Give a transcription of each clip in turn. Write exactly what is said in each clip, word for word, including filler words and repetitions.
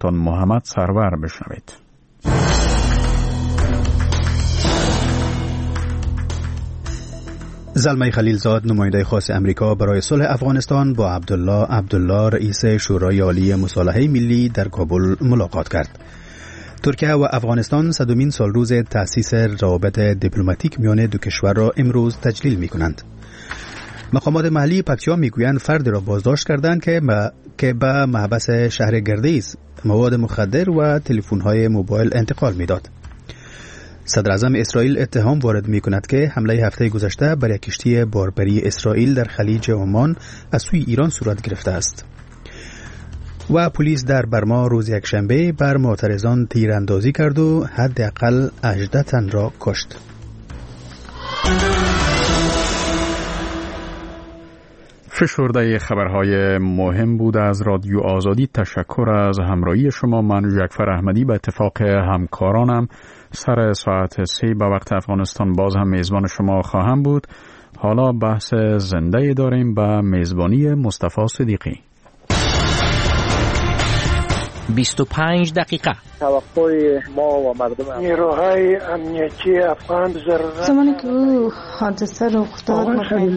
افغانستان محمد سرور بشنوید. زلمه خلیلزاد نماینده خاص امریکا برای صلح افغانستان با عبدالله عبدالله رئیس شورای عالی مصالحه ملی در کابل ملاقات کرد. ترکیه و افغانستان صدمین سال روز تأسیس روابط دیپلماتیک میان دو کشور را امروز تجلیل می کنند. مقامات محلی پکتیا میگویند فردی را بازداشت کردند که با که به محبس شهر گردیز مواد مخدر و تلفن‌های موبایل انتقال میداد. صدر اعظم اسرائیل اتهام وارد می کند که حمله هفته گذشته بر یک کشتی باربری اسرائیل در خلیج عمان از سوی ایران صورت گرفته است. و پلیس در برما روز یکشنبه بر معترضان تیراندازی کرد و حداقل هجده تن را کشت. فشرده خبرهای مهم بود از رادیو آزادی. تشکر از همراهی شما. من جعفر احمدی به اتفاق همکارانم سر ساعت سه به وقت افغانستان باز هم میزبان شما خواهم بود. حالا بحث زنده داریم به میزبانی مصطفی صدیقی. بیست و پنج دقیقه. توقع ما و مردم نیروهای امنیتی افغان ضرورت زمانی که او حادثه رخ داد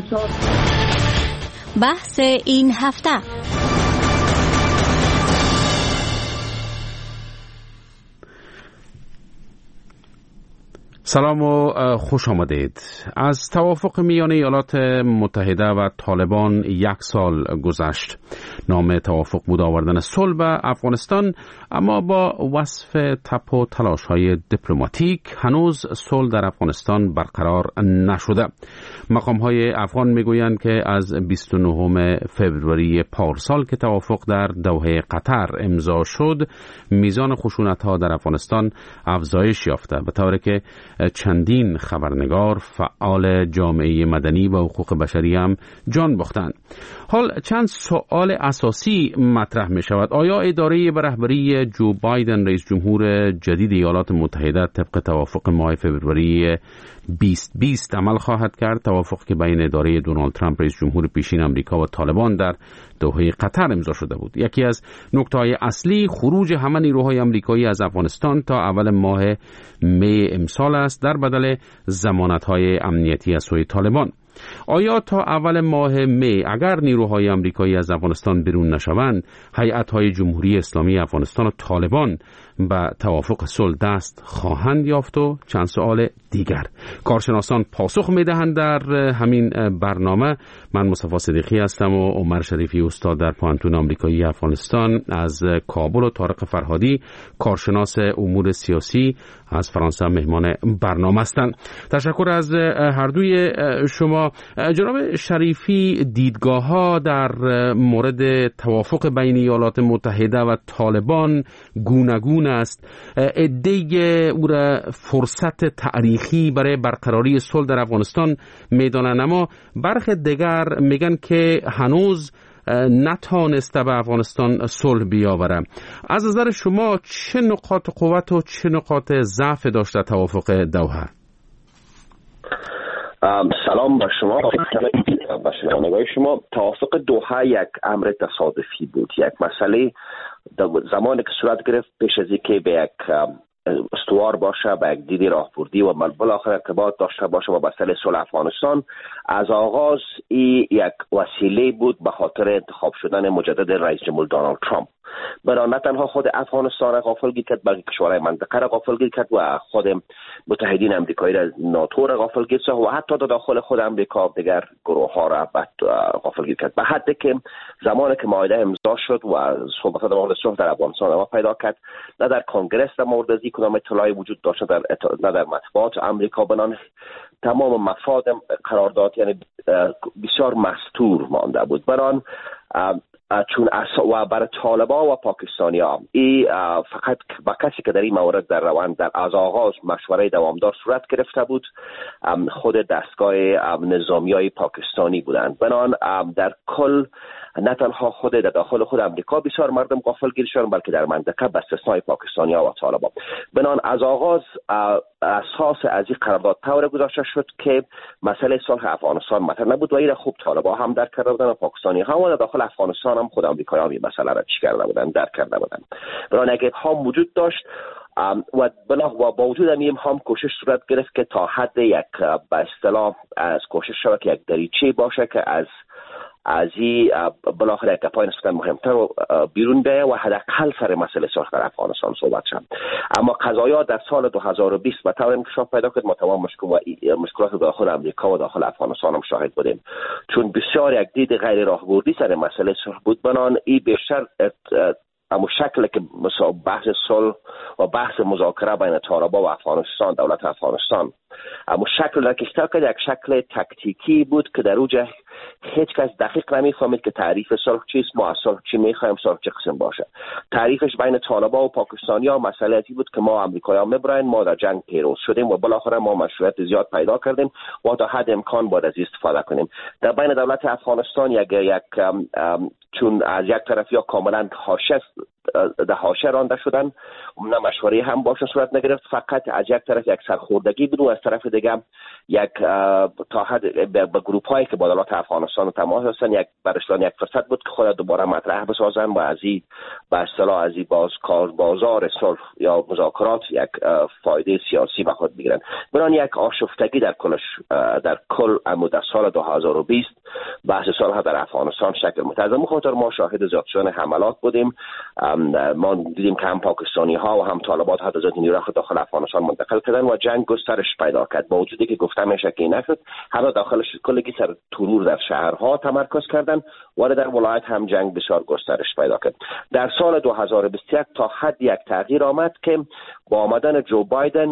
بحث این هفته. سلام و خوش آمدید. از توافق میان ایالات متحده و طالبان یک سال گذشت. نام توافق بود آوردن صلح به افغانستان، اما با وصف تپ و تلاش‌های دیپلماتیک هنوز صلح در افغانستان برقرار نشده. مقام‌های افغان میگویند که از بیست و نهم فوریه پارسال که توافق در دوحه قطر امضا شد، میزان خشونت‌ها در افغانستان افزایش یافته، به طوری که چندین خبرنگار، فعال جامعه مدنی و حقوق بشری هم جان باختند. حال چند سوال اساسی مطرح می شود. آیا اداره به رهبری جو بایدن رئیس جمهور جدید ایالات متحده طبق توافق ماه فوریه بیست بیست عمل خواهد کرد؟ توافق که بین اداره دونالد ترامپ رئیس جمهور پیشین امریکا و طالبان در دوحه قطر امضا شده بود. یکی از نکته‌های اصلی خروج همه نیروهای امریکایی از افغانستان تا اول ماه می امسال است در بدل ضمانت‌های امنیتی از سوی طالبان. آیا تا اول ماه می اگر نیروهای امریکایی از افغانستان بیرون نشوند، هیئت‌های جمهوری اسلامی افغانستان و طالبان به توافق صلح دست خواهند یافت؟ و چند سوال دیگر. کارشناسان پاسخ می‌دهند در همین برنامه. من مصطفی صدیقی هستم و عمر شریفی استاد در پوهنتون آمریکایی افغانستان از کابل و طارق فرهادی کارشناس امور سیاسی از فرانسه مهمان برنامه هستند. تشکر از هر دوی شما. جناب شریفی، دیدگاه‌ها در مورد توافق بین ایالات متحده و طالبان گوناگون است. عده‌ای او را فرصت تاریخی برای برقراری صلح در افغانستان میدانند، اما برخی دیگر میگن که هنوز نتوانسته به افغانستان صلح بیاوره. از نظر شما چه نقاط قوت و چه نقاط ضعف داشته توافق دوحه؟ سلام با شما با شنوندگان شما. توافق دوحه یک امر تصادفی بود، یک مسئله زمانی که صورت گرفت پیش از اینکه به یک استوار باشه، به یک دید راهبردی و بالاخره ارتباط داشته باشه با مسئله صلح افغانستان. از آغاز این یک وسیله بود به خاطر انتخاب شدن مجدد رئیس جمهور دونالد ترامپ. برای نه تنها خود افغانستان را غافلگیر کرد، بلکه کشورهای منطقه را غافلگیر کرد و خود متحدین امریکایی را، ناتو را غافلگیر کرد و حتی در داخل خود امریکا دیگر گروه ها را غافلگیر کرد، به حدی که زمانی که معاهده امضا شد و صحبت در مورد صلح در افغانستان ادامه پیدا کرد، نه در کنگره در مورد از کدام اطلاعی وجود داشت، در نه در مطبوعات آمریکا، بنان تمام مفاد قرارداد یعنی بسیار مستور مانده بود. بران چون و برای طالبان و پاکستانی ها ای فقط با کسی که در این مورد در روند در از آغاز مشوره دوامدار صورت گرفته بود خود دستگاه نظامی های پاکستانی بودند. بنان در کل نه تنها خود در داخل خود امریکا بسیار مردم غافلگیر شدند، بلکه در منطقه به استثنای پاکستانی ها و طالبان. بنان از آغاز اساس از این قرارداد طور گذاشته شد که مسئله صلح افغانستان مطرح نبود و این خوب طالبان هم درک کرده بودند و پاکستانی ها و در داخل افغانستان هم خود آمریکایی‌ها این مسئله را چی کرده بودن، درک کرده بودن. برای اینکه ابهام وجود داشت و بنا و با وجود این ابهام کوشش صورت گرفت که تا حد یک به اصطلاح از کوشش شود که یک دریچه باشه که از از این بالاخره یک پای نسبتا مهمتر رو بیرون بیایه و حداقل سر مسئله صلح در افغانستان صحبت شد. اما قضایا در سال دو هزار و بیست به طور انکشاف پیدا کرد. ما تمام مشکلات داخل امریکا و داخل افغانستان هم شاهد بودیم، چون بسیار یک دید غیر راهبردی سر مسئله صلح بود. بنان این بیشتر اما شکل که بحث صلح و بحث مذاکره بین طالبان و افغانستان، دولت افغانستان، اما شکل را که اشتراک یک شکل تکتیکی بود که در اوجه هیچ کس دقیق نمیفهمید که تعریف صلح چیست، ما از صلح چی میخوایم، صلح چه قسم باشه. تعریفش بین طالبان و پاکستانی‌ها مسئله‌ای بود که ما آمریکایی‌ها میبرین، ما در جنگ پیروز شدیم و بالاخره ما مشروعیت زیاد پیدا کردیم و تا حد امکان باید از استفاده کنیم. در بین دولت افغانستان یک یک چون از یک طرف یا کاملا حاشیه در حاشیه رانده شدن، نه مشوره هم باشون صورت نگرفت، فقط از یک طرف یک سرخوردگی بود و از طرف دیگه یک تا حد به گروپ هایی که با دولت افغانستان تماس هستن یک برشتن یک فرصت بود که خود دوباره مطرح بسازن و از این به اصطلاح از این باز کار بازار صلح یا مذاکرات یک فایده سیاسی به خود بگیرن. برای یک آشفتگی در کلش در کل در سال دو هزار و بیست بحث صلح در افغانستان شکل متعظم خاطر ما شاهد زیاد شدن حملات بودیم. ما دیدیم که هم پاکستانی ها و هم طالبان حتی زیاد نیروی خود داخل افغانستان منتقل کردن و جنگ گسترش پیدا کرد. با وجودی که گفته میشه که نشد، حتی داخلش کلی سر ترور در شهرها تمرکز کردن و در ولایت هم جنگ بسیار گسترش پیدا کرد. در سال دو هزار و بیست و یک تا حد یک تغییر آمد که با آمدن جو بایدن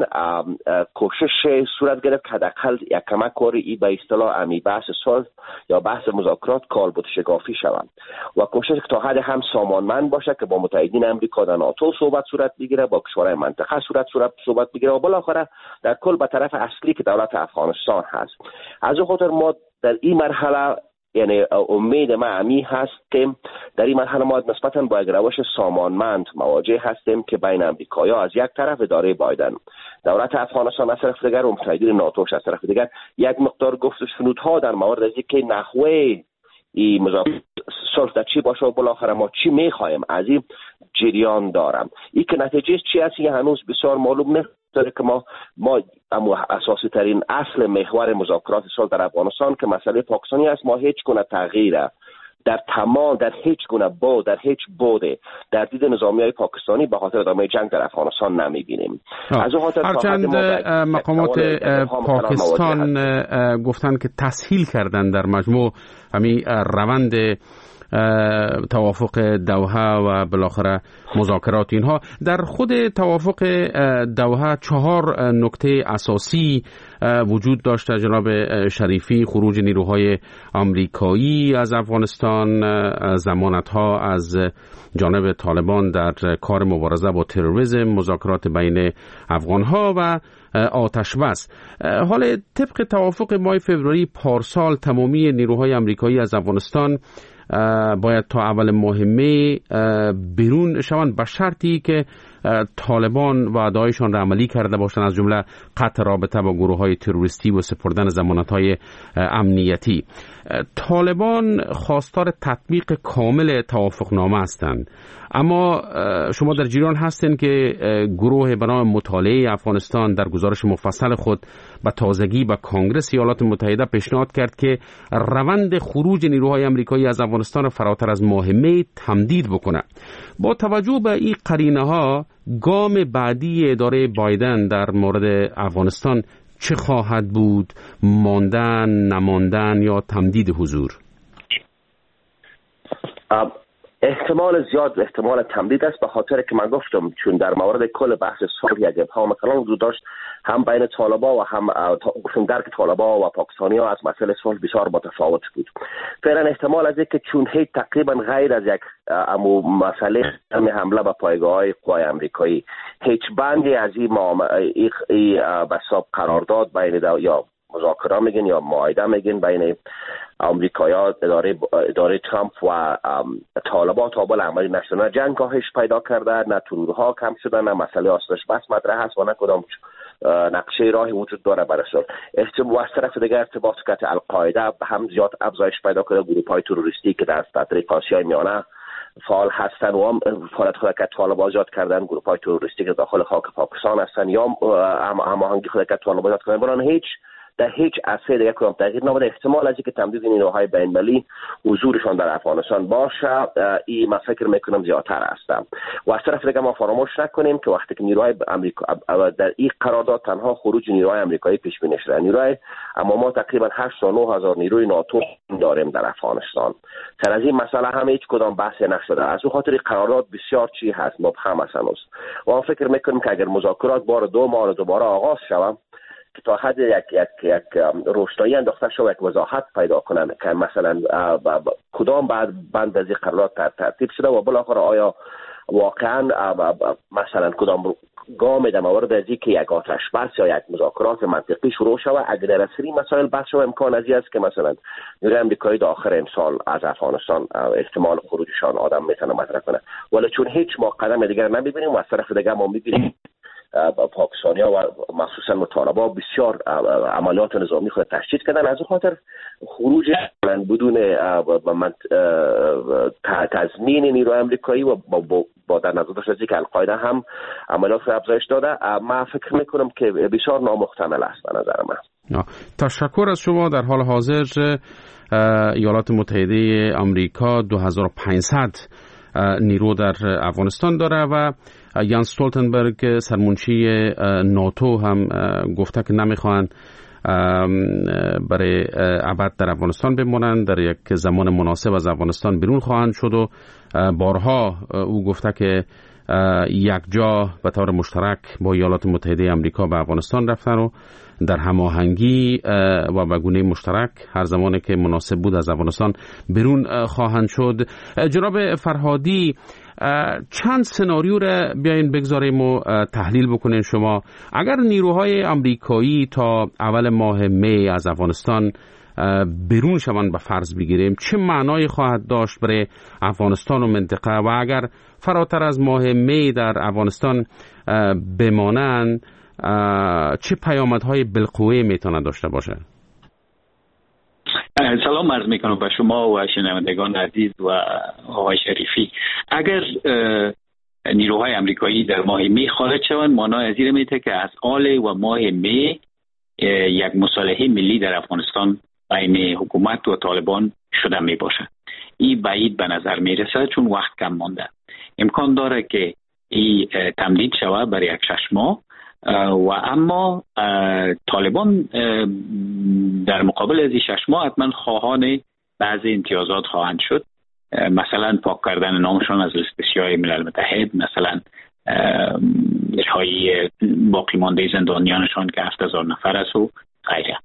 کوشش صورت گرفت که حداقل یک کمک کاری ای به اصطلاح امی بحث صلح یا بحث مذاکرات کالبد شکافی شوند و کوشش که تا حد هم سامانمند باشه که با متحدین امریکا در ناتو صحبت صورت بگیره، با کشورهای منطقه صورت صورت صحبت بگیره و بالاخره در کل به طرف اصلی که دولت افغانستان هست. از اون خاطر ما در این مرحله یعنی امید ما امی هست که در این مرحله ما نسبتاً با یک روش سامانمند مواجه هستیم که بین امریکایی‌ها از یک طرف اداره بایدن، دولت افغانستان از طرف دیگر و متحدین ناتوش از طرف دیگر یک مقدار گفت و شنودها در مورد از اینکه نحوه این مذاکرات صلح در چی باشه و بالاخره ما چی میخوایم از این جریان دارم. این که نتیجه چی هست هنوز بسیار معلوم نیست که ما ما اما اساسی ترین اصل محور مذاکرات صلح در افغانستان که مسئله پاکستانی است، ما هیچ گونه تغییر در تمام در هیچ گونه بود در هیچ بوده در دید نظامیای پاکستانی به خاطر ادامه جنگ در افغانستان نمی‌بینیم. از اون خاطر هرچند مقامات پاکستان گفتن که تسهیل کردن در مجموع همین روند توافق دوحه و بالاخره مذاکرات اینها. در خود توافق دوحه چهار نکته اساسی وجود داشت. جناب شریفی: خروج نیروهای آمریکایی از افغانستان، ضمانت‌ها از جانب طالبان در کار مبارزه با تروریسم، مذاکرات بین افغان‌ها و آتش بس. حال طبق توافق ماه فوریه پارسال تمامی نیروهای آمریکایی از افغانستان باید تا اول ماه می بیرون شوند به شرطی که طالبان وعده‌هایشان را عملی کرده باشند، از جمله قطع رابطه با گروه‌های تروریستی و سپردن ضمانت‌های امنیتی. طالبان خواستار تطبیق کامل توافقنامه هستند، اما شما در جریان هستین که گروه به نام مطالعه افغانستان در گزارش مفصل خود به تازگی به کنگره ایالات متحده پیشنهاد کرد که روند خروج نیروهای آمریکایی از افغانستان را فراتر از ماه می تمدید بکنه. با توجه به این قرینه‌ها گام بعدی اداره بایدن در مورد افغانستان چه خواهد بود؟ ماندن، نماندن یا تمدید حضور؟ احتمال زیاد احتمال تمدید است، به خاطر که من گفتم چون در مورد کل بحث صلح یک ابهام کلان وجود داشت، هم بین طالبان و هم گفتم درک طالبان و پاکستانی ها از مسئله صلح بسیار متفاوت بود. فعلا احتمال از اینکه چون هیچ تقریبا غیر از یک امو مسئله حمله به پایگاه‌های قوای آمریکایی هیچ بندی از این بساب قرارداد بین یا مذاکره میگن یا معاهده میگن بین آمریکایی‌ها اداره اداره ترامپ و طالبان تا بالا عملی نشدن، جنگ کاهش پیدا کرده، نه ترورها کم شدن، نه مسئله آسایش بس مطرح هست و نه کدام نقشه راهی وجود داره برای صلح. احتمال از طرف دیگر ارتباط که القاعده هم زیاد افزایش پیدا کرده، گروه‌های تروریستی که در طریق آسیای میانه فعال هستند و هم فعالیت خود که طالب آزاد کردن، گروه‌های تروریستی که داخل خاک پاکستان هستند یا هماهنگی خود که طالب آزاد کردن، برای هیچ در هیچ عرصه دیگه کدام تغییر نموده. احتمال از اینکه تمدید نیروهای بین‌المللی حضورشان در افغانستان باشه این ما فکر میکنم زیادتر هستم. و از طرف دیگه ما فراموش نکنیم که وقتی که نیروهای آمریکا در این قرارداد تنها خروج نیروهای آمریکایی پیش بینی شده، نیروهای اما ما تقریبا هشت تا نه هزار نیروی ناتو داریم در افغانستان. سر از این مسئله هم هیچ کدام بحث نشده. از اون خاطر قرارداد بسیار چی هست مبهم است هنوز. و فکر میکنم که اگر مذاکرات بار دو ماه دوباره آغاز شود که تا حد یک یک یک روشنایی انداخته شد، یک وضاحت پیدا کنن که مثلا کدام بعد بند از این قرارداد ترتیب شده و بالاخره آیا واقعا مثلا کدام گام در مورد از اینکه یک آتش بس یا یک مذاکرات منطقی شروع شود. اگر در اصلی مسائل بحث شود امکان از این است که مثلا نیروی آمریکایی در آخر امسال از افغانستان احتمال خروجشان آدم میتونه مطرح کنه، ولی چون هیچ ما قدم دیگر نمیبینیم و از طرف دیگر ما میبینیم پاکستانیا و مخصوصا مطالبا بسیار عملیات نظامی خود تشدید کردن، از اون خاطر خروج بدون تضمین نیروی آمریکایی و با در نظر داشته که القاعده هم عملیات خود افزایش داده، من فکر میکنم که بسیار نامحتمل است به نظر من. تشکر از شما. در حال حاضر ایالات متحده آمریکا دو هزار و پانصد نیرو در افغانستان داره و یانس استولتنبرگ سرمنشی ناتو هم گفته که نمیخوان برای ابد در افغانستان بمانند، در یک زمان مناسب از افغانستان بیرون خواهند شد و بارها او گفته که یک جا به طور مشترک با ایالات متحده آمریکا به افغانستان رفتن و در هماهنگی و به گونه مشترک هر زمانی که مناسب بود از افغانستان بیرون خواهند شد. جناب فرهادی، چند سناریو را بیاین بگذاریم و تحلیل بکنین شما. اگر نیروهای آمریکایی تا اول ماه می از افغانستان بیرون شوند به فرض بگیریم، چه معنایی خواهد داشت برای افغانستان و منطقه؟ و اگر فراتر از ماه می در افغانستان بمانند چه پیامدهای بالقوه میتونه داشته باشه؟ سلام عرض میکنم به شما و شنوندگان عزیز و آقای شریفی. اگر نیروهای آمریکایی در ماه می خارج شوند، معنای از این میشه که از آل و ماه می یک مصالحه ملی در افغانستان بین حکومت و طالبان شده می باشد. این بعید به نظر می رسد چون وقت کم مانده. امکان داره که این تمدید شود برای یک شش ماه و اما طالبان در مقابل از این شش ماه حتما خواهان بعضی امتیازات خواهند شد، مثلا پاک کردن نامشان از لیست سیاه ملل متحد، مثلا رهایی باقی مانده زندانیانشان که هفت هزار نفر است و غیره.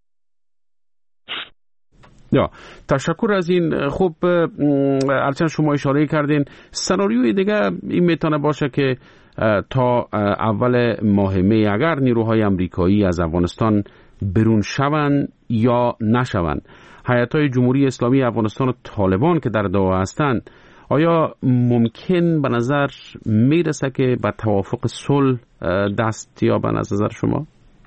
یا تشکر از این. خوب، هرچند شما اشاره کردین سناریوی دیگه این میتونه باشه که تا اول ماه می اگر نیروهای آمریکایی از افغانستان بیرون شوند یا نشوند، هیئت‌های جمهوری اسلامی افغانستان و طالبان که در دوحه هستند، آیا ممکن به نظر میرسه که به توافق صلح دست یابند از نظر شما؟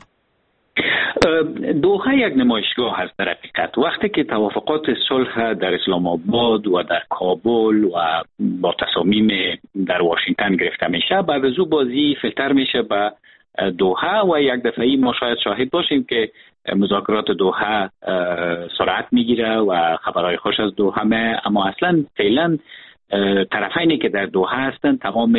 دوحه یک نمایشگاه هست در حقیقت. وقتی که توافقات صلح در اسلام آباد و در کابل و با تصامیم در واشنگتن گرفته میشه، بعد از او بازی فیلتر میشه به دوحه و یک دفعی ما شاید شاهد باشیم که مذاکرات دوحه سرعت میگیره و خبرهای خوش از دوحه می، اما اصلا فعلا طرفینی که در دوحه هستن تمام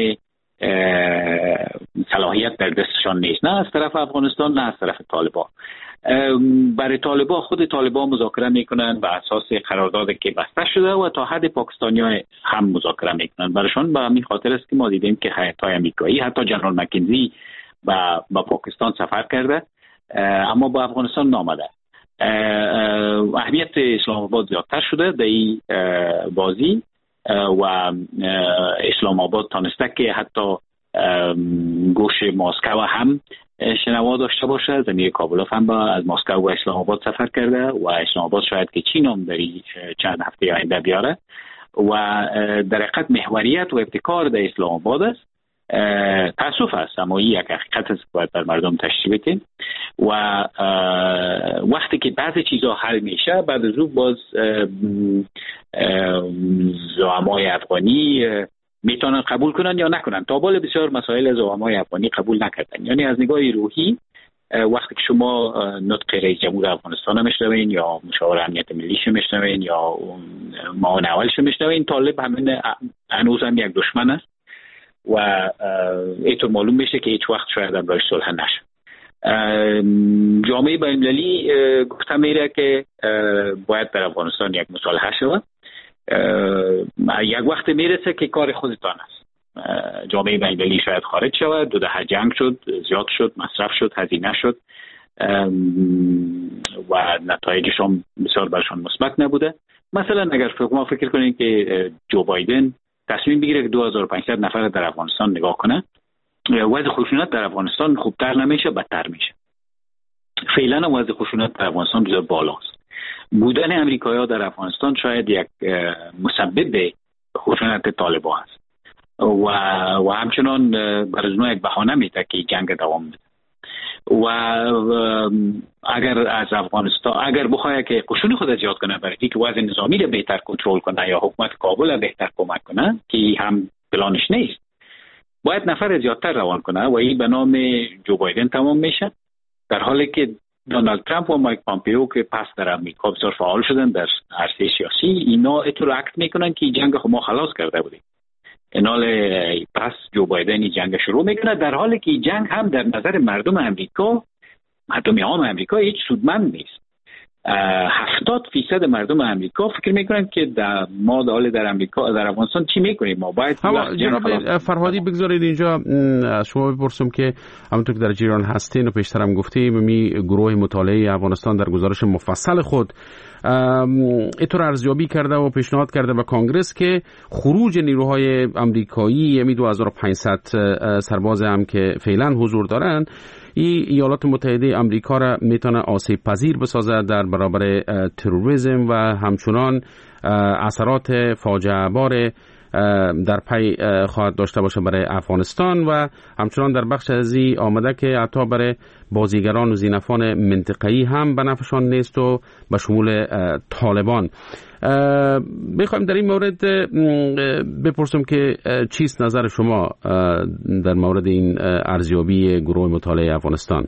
صلاحیت در دستشان نیست، نه از طرف افغانستان نه از طرف طالبان. برای طالبان، خود طالبان مذاکره میکنن بر اساس قراردادی که بسته شده و تا حد پاکستانی‌ها هم مذاکره میکنن. برایشان به همین خاطر است که ما دیدیم که هیئت‌های آمریکایی، حتی جنرال مکنزی با با پاکستان سفر کرده اما با افغانستان نامده. اهمیت اسلام آباد زیادتر شده در این بازی و اسلام آباد تانسته که حتی گوش ماسکو هم شنوا داشته باشه. زمین کابل هم با از ماسکو و اسلام آباد سفر کرده و اسلام آباد شاید که چین هم در چند هفته آینده بیاره و در حقیقت محوریت و ابتکار در اسلام آباد است تاسف است، اما این یک حقیقت است که باید بر مردم تشریح بکنیم. و وقتی که بعضی چیزها حل میشه، بعد از اون باز زعمای افغانی میتونن قبول کنن یا نکنن. تا بالا بسیار مسائل زعمای افغانی قبول نکردن. یعنی از نگاه روحی وقتی که شما نطق رئیس جمهور افغانستان میشنوین یا مشاور امنیت ملی میشنوین یا معاون اولش میشنوین، طالب همین هنوز هم یک دشمن است و اینطور معلوم میشه که هیچ وقت شاید هم راش صلح نشه. جامعه بین‌المللی گفته میره که باید در افغانستان یک مصالحه شود. یک وقت میرسه که کار خودتان است. جامعه بین‌المللی شاید خارج شود، دو دهه جنگ شد، زیاد شد، مصرف شد، هزینه شد و نتایجش هم بسیار برشان مثبت نبوده. مثلا اگر شما فکر کنید که جو بایدن تصمیم بگیره که دو هزار و پانصد نفر در افغانستان نگاه کنه، وضع خشونت در افغانستان خوبتر نمیشه، بدتر میشه. فعلا وضع خشونت در افغانستان بسیار بالاست. بودن امریکایی‌ها در افغانستان شاید یک مسبب خشونت طالبان است و و همچنان برای اونها یک بهانه میده که جنگ دوام بده. و اگر از افغانستان اگر بخواد که قشون خود زیاد کنه برای اینکه وضع نظامی رو بهتر کنترل کنه یا حکومت کابل رو بهتر کمک کنه، که هم پلانش نیست، باید نفر زیادتر روان کنه و این به نام جو بایدن تمام میشه، در حالی که دونالد ترامپ و مایک پامپیو که پس در امریکا بسیار فعال شدن در عرصه سیاسی، اینا اتو اکت میکنن که جنگ ما خلاص کرده بودیم. اینال پس جو بایدن این جنگ شروع میکنه، در حالی که این جنگ هم در نظر مردم امریکا، مردم عام امریکا، هیچ سودمند نیست. هفتاد فیصد مردم امریکا فکر میکنن که در ما داله در امریکا در افغانستان چی میکنیم، ما باید. جناب فرهادی بگذارید اینجا از شما بپرسم که همونطور که در جریان هستین و پیشترم گفتیم، می گروه مطالعه افغانستان در گزارش مفصل خود اینطور ارزیابی کرده و پیشنهاد کرده به کانگرس که خروج نیروهای امریکایی، یعنی دو هزار و پانصد سرباز هم که فعلا حضور دارن، این ایالات متحده امریکا را میتونه آسیب پذیر بسازه در برابر تروریسم و همچنان اثرات فاجعه بار در پی خواهد داشته باشه برای افغانستان و همچنان در بخش از این آمده که حتی برای بازیگران و زینفان منطقه‌ای هم به نفعشان نیست و به شمول طالبان. میخوایم در این مورد بپرسم که چیست نظر شما در مورد این ارزیابی گروه مطالعه افغانستان؟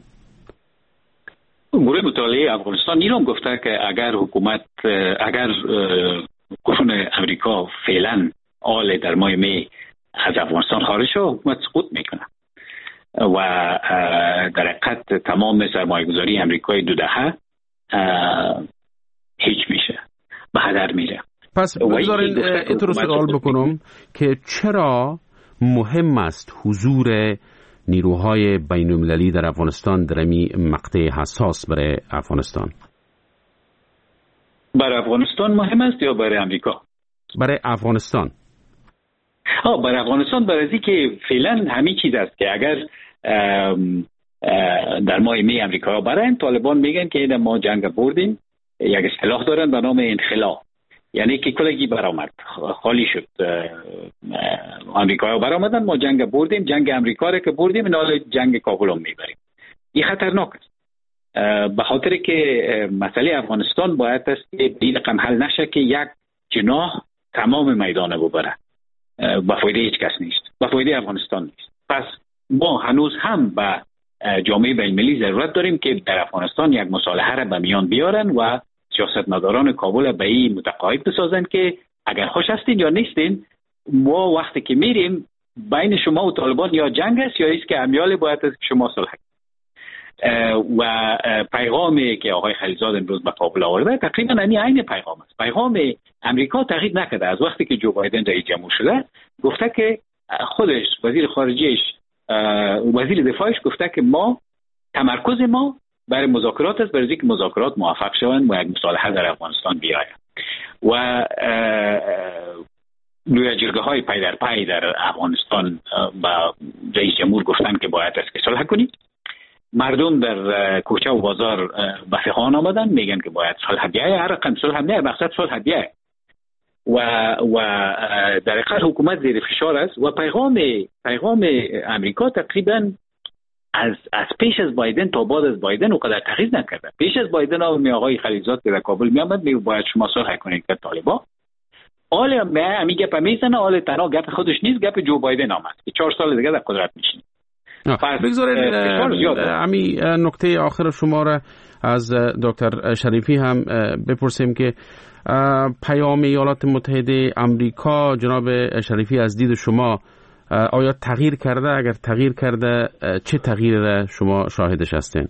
گروه مطالعه افغانستان این هم گفته که اگر حکومت اگر قشون امریکا فعلا آل در ماه می از افغانستان خارج شد، حکومت سقوط میکنه و در حقیقت تمام سرمایه‌گذاری امریکای دو دهه هیچ میشه، به هدر میره. پس بگذارین اینطور سوال بکنم که چرا مهم است حضور نیروهای بین‌المللی در افغانستان در این مقطع حساس برای افغانستان؟ برای افغانستان مهم است یا برای امریکا؟ برای افغانستان. ها برای افغانستان برای از که فعلا همین چیز است که اگر در ماه می امریکا برن، طالبان میگن که ما جنگ بردیم، یک اصطلاح دارن به نام انخلا، یعنی که کلگی برآمد، خالی شد، امریکا برآمدن، ما جنگ بردیم، جنگ امریکا را که بردیم نال جنگ کابل هم میبریم. این خطرناک است، به خاطر که مسئله افغانستان باید است که این رقم حل نشه که یک جناح تمام میدان ببره، به فایده هیچ کس نیست، به فایده افغانستان نیست. پس ما هنوز هم به جامعه بین‌المللی ضرورت داریم که در افغانستان یک مصالحه را به میان بیارن و سیاستمداران کابل به این متقاعد بسازن که اگر خوش هستین یا نیستین، ما وقتی که میریم بین شما و طالبان یا جنگ است یا است که امیال باید است که شما صلح. و پیغامی که آقای خلیلزاد امروز به کابل آورده تقریبا این عین پیغام است. پیغام امریکا تغییر نکرده. از وقتی که جو بایدن رئیس جمهور شده گفته که خودش، وزیر خارجیش، وزیر دفاعش گفته که ما تمرکز ما برای مذاکرات است، برای اینکه مذاکرات موفق شوند و یک مصالحه در افغانستان بیاید. و لوی جرگه های پی در پی در افغانستان با رئیس جمهور گفتن که باید است که صلح کنید. مردم در کوچه و بازار به فخان آمدن، میگن که باید صلح بیاید. هر رقم صلح بیاید، مقصد صلح بیاید. و و در حقیقت حکومت زیر فشار است و پیغام پیغام امریکا تقریبا از از پیش از بایدن تا بعد از بایدن اونقدر تغییر نکرده. پیش از بایدن آقای آقای خلیلزاد که در کابل می آمد میگه باید شما صلح کنید که طالبان آل می گپ میزنه، آل تنها گپ خودش نیست، گپ جو بایدن آمد که چهار سال دیگه در قدرت میشینه. بگذارید همین نکته آخر شما را از دکتر شریفی هم بپرسیم که پیام ایالات متحده آمریکا جناب شریفی از دید شما آیا تغییر کرده؟ اگر تغییر کرده چه تغییری شما شاهدش هستین؟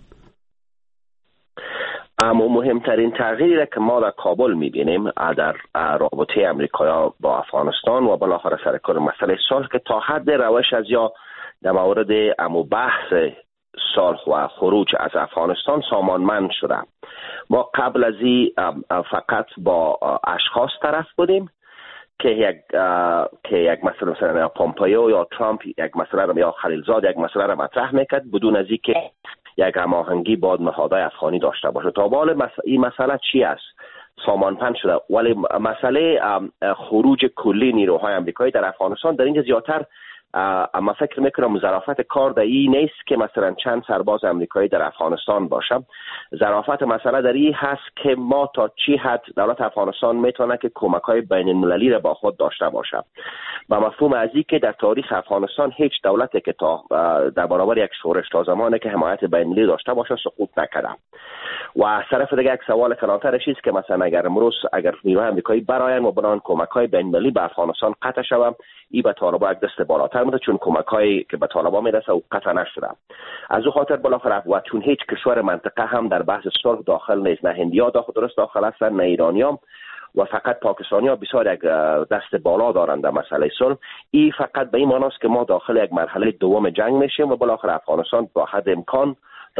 اما مهمترین تغییری که ما در کابل میبینیم در رابطه امریکا با افغانستان و بالاخره سر کار مسئله صلح که تا حد روش از یا در مورد امو بحث صلح و خروج از افغانستان سامانمند شده. ما قبل از این فقط با اشخاص طرف بودیم که یک که یک مسئله مثلا پومپیو یا ترامپ یک مسئله یا خلیلزاد یک مسئله را مطرح میکرد بدون از اینکه یک هماهنگی با نهادهای افغانی داشته باشه. تا حالا این مسئله چی است؟ سامانپند شده، ولی مسئله خروج کلی نیروهای آمریکایی در افغانستان در اینجا زیادتر اما فکر میکنم ظرافت کار در این نیست که مثلا چند سرباز آمریکایی در افغانستان باشه. ظرافت مسئله در این هست که ما تا چی حد دولت افغانستان میتونه که کمک‌های بین المللی را با خود داشته باشه. با مفهوم از این که در تاریخ افغانستان هیچ دولتی که تا در برابر یک شورش تا زمانی که حمایت بین المللی داشته باشه سقوط نکرده. و از طرف دیگه یک سوال کلانترش است که مثلا اگر امروز اگر نیروهای آمریکایی براین و بران کمک‌های بین المللی به افغانستان قطع شود، این به طالبان یک دست بالاتر میده، چون کمک‌هایی که به طالبان میرسه او قطع نشده. از او خاطر بالاخره و چون هیچ کشور منطقه هم در بحث صلح داخل نیست، نه هندیا داخل درست داخل هستن نه ایرانیام و فقط پاکستانی‌ها بسیار یک دست بالا دارند در مسئله صلح. این فقط به این معنی است که ما داخل یک مرحله دوم جنگ میشیم و بالاخره افغانستان با حد امکان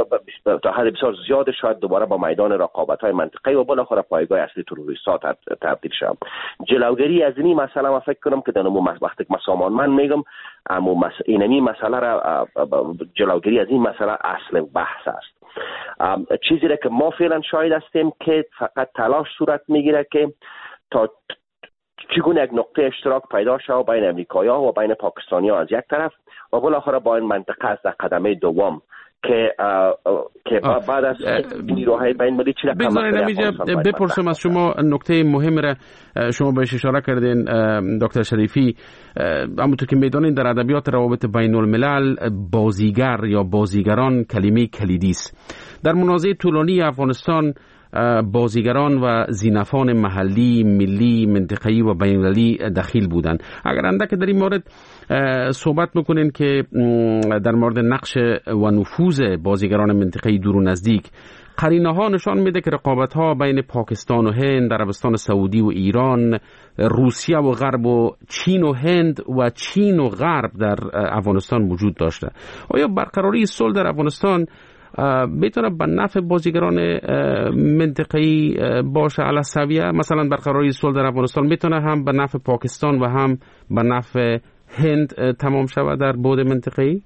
تا حد بسیار زیاد شاید دوباره با میدان رقابت‌های منطقه‌ای و بالاخره پایگاه اصلی تروریست‌ها تبدیل شد. جلوگیری از این مسئله ما فکر کنم که در نمو وقتی که مسامان من میگم اما مس... اینمی مسئله را جلوگیری از این مسئله اصل بحث است. چیزی را که ما فعلا شاهد هستیم که فقط تلاش صورت میگیره که تا چگونه یک نقطه اشتراک پیدا شود بین امریکایی‌ها و بین پاکستانی‌ها از یک طرف و بالاخره با این منطقه از قدمه دوم که که بعد از نیروهای بین المللی چی رقم بگذارید بپرسم از شما نکته مهم را شما بهش اشاره کردین دکتر شریفی، همونطور که میدونین در ادبیات روابط بین الملل بازیگر یا بازیگران کلمه کلیدی است. در منازعه طولانی افغانستان بازیگران و زینفان محلی، ملی، منطقه‌ای و بین‌المللی دخیل بودند. اگر اندک در این مورد صحبت میکنین که در مورد نقش و نفوذ بازیگران منطقه‌ای دور و نزدیک، قرینه ها نشان میده که رقابت ها بین پاکستان و هند، عربستان سعودی و ایران، روسیه و غرب و چین و هند و چین و غرب در افغانستان وجود داشته. آیا برقراری صلح در افغانستان میتونه به نفع بازیگران منطقه‌ای باشه علی السویه؟ مثلا برقراری صلح در افغانستان میتونه هم به نفع پاکستان و هم به نفع هند تمام شود در بعد منطقه‌ای؟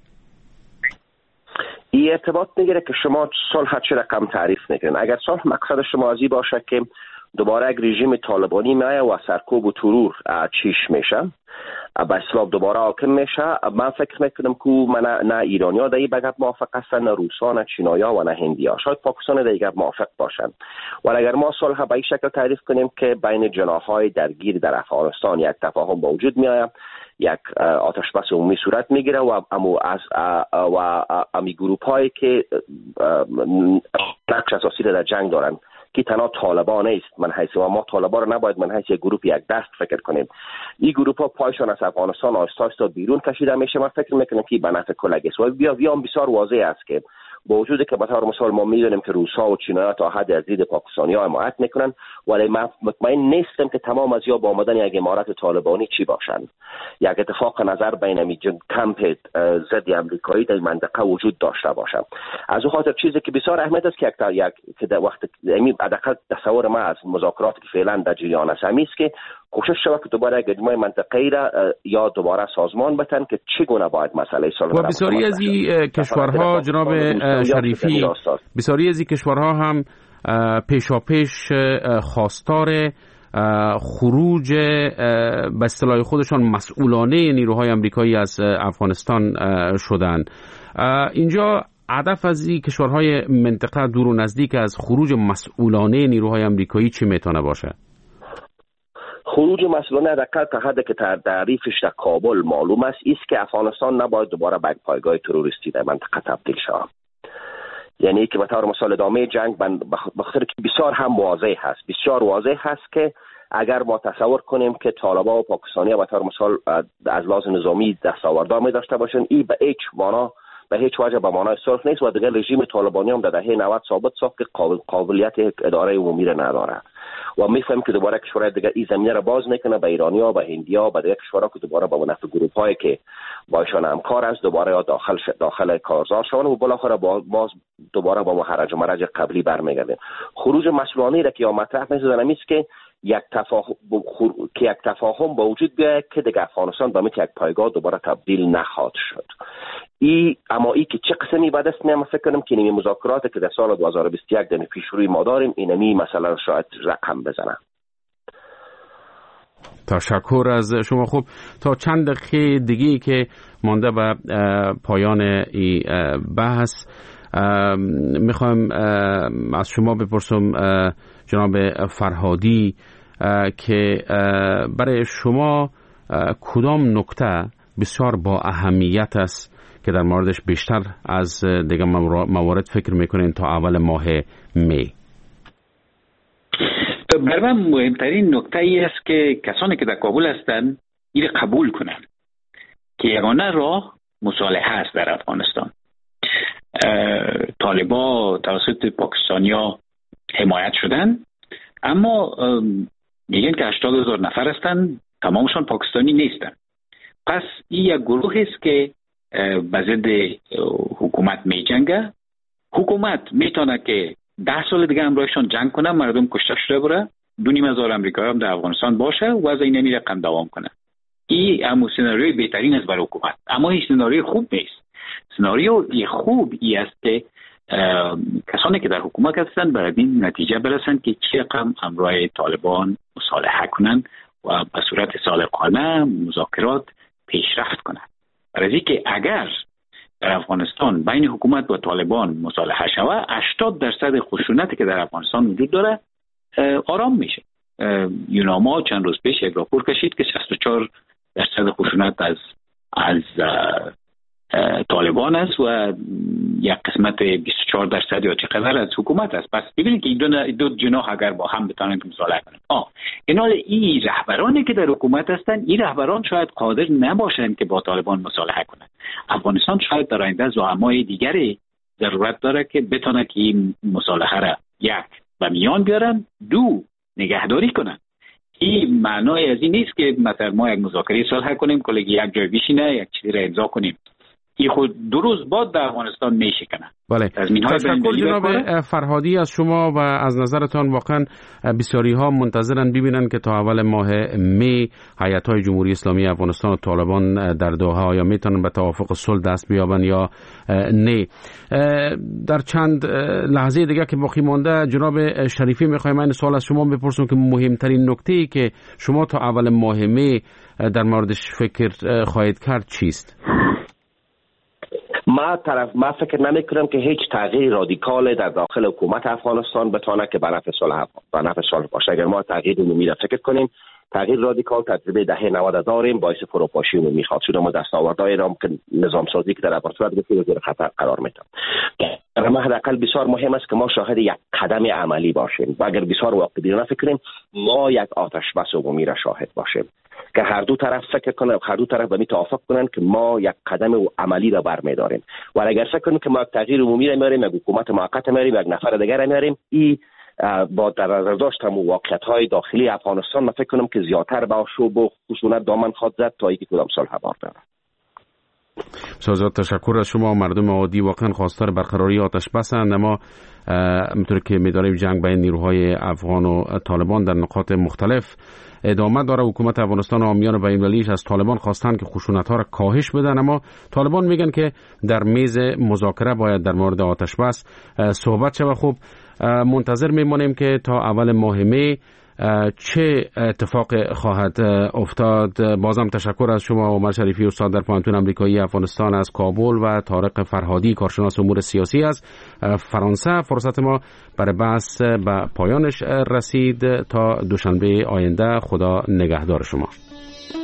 این ارتباط میگیره که شما صلح چه رقم تعریف میکنین. اگر صلح مقصد شما از این باشه که دوباره یک رژیم طالبانی میایه و سرکوب و ترور چیش میشه، به اصطلاح دوباره حاکم میشه، من فکر میکنم که من نه ایرانی‌ها در این بگپ موافق هستن، نه روس‌ها، نه چینایی‌ها و نه هندی‌ها. شاید پاکستان در این بگپ موافق باشن. ولی اگر ما صلح به این شکل تعریف کنیم که بین جناح‌های درگیر در افغانستان یک تفاهم به وجود میآید، یک آتش بس عمومی صورت میگیره و امو از و امی گروپ هایی که نقش اساسی در جنگ دارن که تنها طالبان است، من حیث و ما طالبان رو نباید من حیث یک گروپ یک دست فکر کنیم. این گروپ ها پایشان از افغانستان آهسته آهسته بیرون کشیده میشه. من فکر میکنم که به نفع کلگی است و بیا بیا بسیار واضح است که با وجودی که به طور مثال ما میدونیم که روس‌ها و چینایی‌ها تا حد از دید پاکستانی‌ها حمایت میکنن، ولی من مطمئن نیستم که تمام از یا با آمدن یک امارات طالبانی چی باشن. یک اتفاق نظر بین امی کمپ ضد آمریکایی در منطقه وجود داشته باشه. از اون خاطر چیزی که بسیار اهمیت است که یک که در وقت امی حداقل تصور ما از مذاکراتی که فعلا در جریان است همین است که کوشش شود که دوباره یک اجماع منطقه‌ای را یا دوباره سازمان بتن که چگونه باید مسئله صلح و بسیاری از این کشورها جناب شریفی بسیاری از این کشورها هم پیشاپیش خواستار خروج به اصطلاح خودشان مسئولانه نیروهای آمریکایی از افغانستان شدند. اینجا هدف از این کشورهای منطقه دور و نزدیک از خروج مسئولانه نیروهای آمریکایی چی میتونه باشه؟ خروج مسئولانه دقیقاً تا حدی که تعریفش در کابل معلوم است است که افغانستان نباید دوباره به پایگاه تروریستی در منطقه تبدیل شود. یعنی که به طور مثال ادامه جنگ به خاطر که بسیار هم واضح هست بسیار واضح هست که اگر ما تصور کنیم که طالبان و پاکستانی به طور مثال از لحاظ نظامی دستاوردار می داشته باشند، این به هیچ معنا به هیچ وجه به معنای صلح نیست و دیگر رژیم طالبانی هم در دهه نود ثابت ساخت که قابل قابلیت یک اداره عمومی را نداره و میفهمیم که دوباره کشورهای دیگر این زمینه را باز میکنه به ایرانیا، به هندیا، به دیگر کشورها که دوباره با نفع گروه هایی که با ایشان همکار است دوباره داخل داخل کارزار شوند و بالاخره باز دوباره با محرج و مرج قبلی برمیگردیم. خروج مسئولانه را که مطرح می‌سازن است که یک تفاهم که یک تفاهم با وجود بیاید که دیگر افغانستان به مثل یک پایگاه دوباره تبدیل نخواهد شد. ای اما ای که چه قسمی بعد است من فکر کنم که این مذاکراتی که در سال دو هزار و بیست و یک در پیش روی ما داریم اینمی مثلا شاید رقم بزنه. تشکر از شما. خوب تا چند دقیقه دیگه که مانده به پایان این بحث میخوام از شما بپرسم جناب فرهادی که برای شما کدام نکته بسیار با اهمیت است که در موردش بیشتر از دیگه موارد فکر میکنین تا اول ماه می؟ برای من مهمترین نکته ای است که کسانی که در کابل هستند این قبول کنند که یگانه راه مصالحه است در افغانستان. طالبا توسط پاکستانیا حمایت شدن اما میگن که هشتاد هزار نفر هستن، تمامشان پاکستانی نیستن. پس این یک گروه است که به ضد حکومت می جنگه. حکومت میتونه که ده سال دیگه همراهشان جنگ کنه، مردم کشته شده بره، دو نیم هزار امریکایی هم در افغانستان باشه و از این نمی رقم دوام کنه. این همون سناریوی بهترین است برای حکومت، اما این سناریوی خوب نیست. سناریو خوب ای است که کسانی که در حکومت هستند برای این نتیجه برسند که چه رقم همراه طالبان مصالحه کنند و به صورت صادقانه مذاکرات پیشرفت کنند. برای اینکه اگر در افغانستان بین حکومت و طالبان مصالحه شود، هشتاد درصد خشونتی که در افغانستان وجود داره آرام میشه. یوناما چند روز پیش یک راپور کشید که شصت و چهار درصد خشونت از از طالبان است و یک قسمت بیست و چهار درصد یا چقدر از حکومت است. پس ببینید که این دو, دو جناح اگر با هم بتونن که مصالحه کنند. آه اینال این رهبرانی که در حکومت هستند، این رهبران شاید قادر نباشند که با طالبان مصالحه کنند. افغانستان شاید در آینده زعمای دیگری ضرورت داره که بتونه که این مصالحه را یک و میان بیارن، دو نگهداری کنن. این معنای از این نیست که مثلا ما یک مذاکره صلح کنیم کلی یک جای بشینه یک چیزی را امضا کنیم. این خود دو روز بعد در افغانستان میشکنه. بله. تشکر جناب فرهادی از شما و از نظرتان. واقعا بسیاری ها منتظرن ببینن که تا اول ماه می هیئت های جمهوری اسلامی افغانستان و طالبان در دوحه آیا میتونن به توافق صلح دست بیابن یا نه. در چند لحظه دیگه که باقی مانده جناب شریفی میخوایم این سوال از شما بپرسم که مهمترین نکته‌ای که شما تا اول ماه می در موردش فکر خواهید کرد چیست؟ ما طرف ما فکر نمی کنم که هیچ تغییر رادیکال در داخل حکومت افغانستان بتونه که به نفع صلح به نفع صلح باشه. اگر ما تغییر عمومی را فکر کنیم، تغییر رادیکال تجربه دهه نود داریم باعث فروپاشی عمومی خواهد شد. ما دستاوردهای را که نظام سازی که در افغانستان گرفته زیر خطر قرار میده. در ما حداقل بسیار مهم است که ما شاهد یک قدم عملی باشیم و اگر بسیار واقع‌بینانه فکر کنیم ما یک آتش بس عمومی را شاهد باشیم که هر دو طرف فکر کنن، هر دو طرف به می توافق کنن که ما یک قدم عملی را برمی‌داریم. و اگر فکر کنیم که ما یک تغییر عمومی را میاریم، یک حکومت موقت میاریم، یک نفر دیگر را میاریم، این با در نظر داشتن واقعیت‌های داخلی افغانستان من فکر کنم که زیادتر به آشوب و خشونت دامن خواهد زد تا اینکه کدام صلح بار داره. سازات تشکر از شما. مردم عادی واقعا خواستار برقراری آتش بسند، اما همونطور که می‌دانیم جنگ بین نیروهای افغان و طالبان در نقاط مختلف ادامه داره. حکومت افغانستان و حامیان بین‌المللیش از طالبان خواستن که خشونت‌ها را کاهش بدن، اما طالبان میگن که در میز مذاکره باید در مورد آتش بس صحبت شود. خب منتظر میمانیم که تا اول ماه می چه اتفاق خواهد افتاد؟ بازم تشکر از شما عمر شریفی، استاد در پانتون آمریکایی افغانستان از کابل، و طارق فرهادی، کارشناس امور سیاسی از فرانسه. فرصت ما برای بحث به پایانش رسید. تا دوشنبه آینده، خدا نگهدار شما.